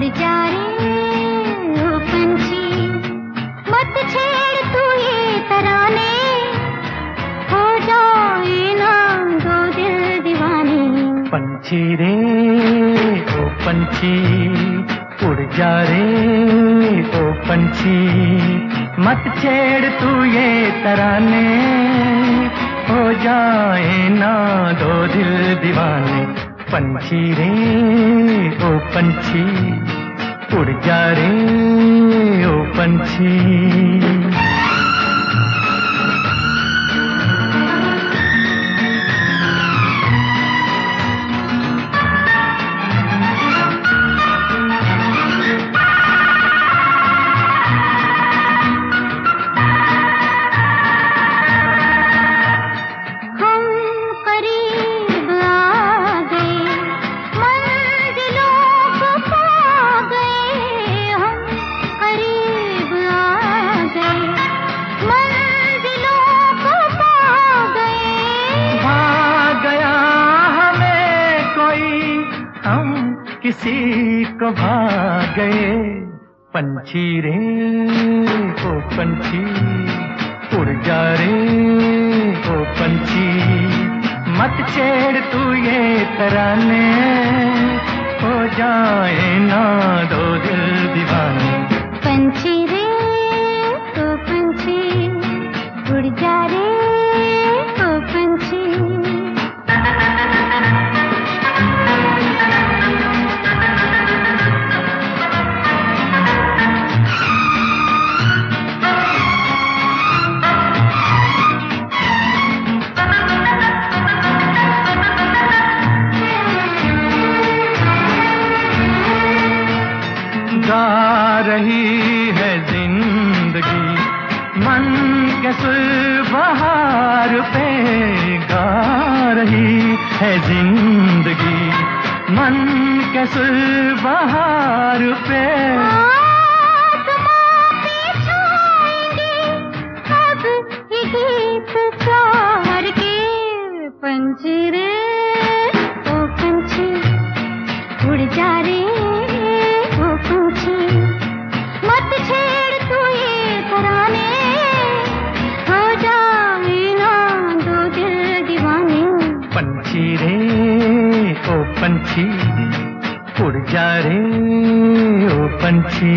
जा रे ओ पंछी, मत छेड़ तू ये तराने, हो जाए ना दो दिल दीवाने। पंछी रे ओ पंछी, उड़ जा रे ओ पंछी, मत छेड़ तू ये तराने, हो जाए ना दो दिल दीवाने। पंछी रे ओ पंछी, उड़ जा रे ओ पंछी। किसी को भाग गए। पंछी रे ओ पंछी, उड़ जा रे ओ पंछी, मत छेड़ तू ये तराने, हो जाए ना दो दिल दीवाने। पंछी रे ओ पंछी, उड़ जा रे ओ पंछी। गा रही है जिंदगी मन के सुर बहार पे, गा रही है जिंदगी मन के सुर बहार पे। अब ये गीत प्यार के। पंछी रे ओ पंछी, उड़ जा रे ओ पंछी, मत छेड़ तू ये तराने, हो जाए ना दो दिल दीवाने। पंछी रे ओ पंछी, उड़ जा रे ओ पंछी।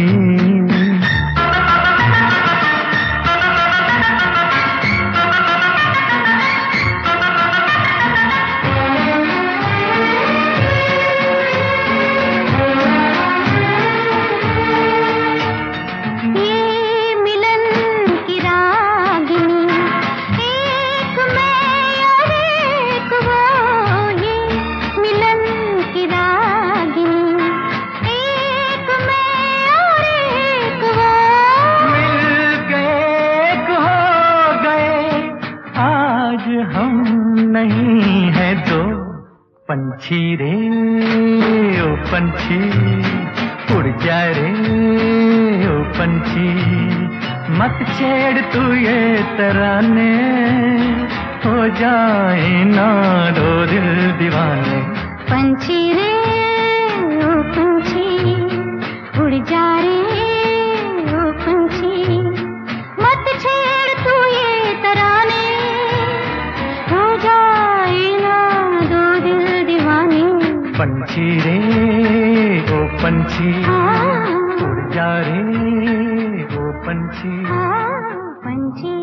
हम नहीं है दो। पंछी रे ओ पंछी, उड़ जा रे ओ पंछी, मत छेड़ तू ये तराने, हो जाए ना दो दिल दीवाने। पंछी रे ओ पंछी, उड़ जा रे ओ पंछी, मत छेड़ तू ये तराने, हो जाए ना दो दिल दीवाने। पंछी रे ओ पंछी, उड़ जा रे ओ पंछी। पंछी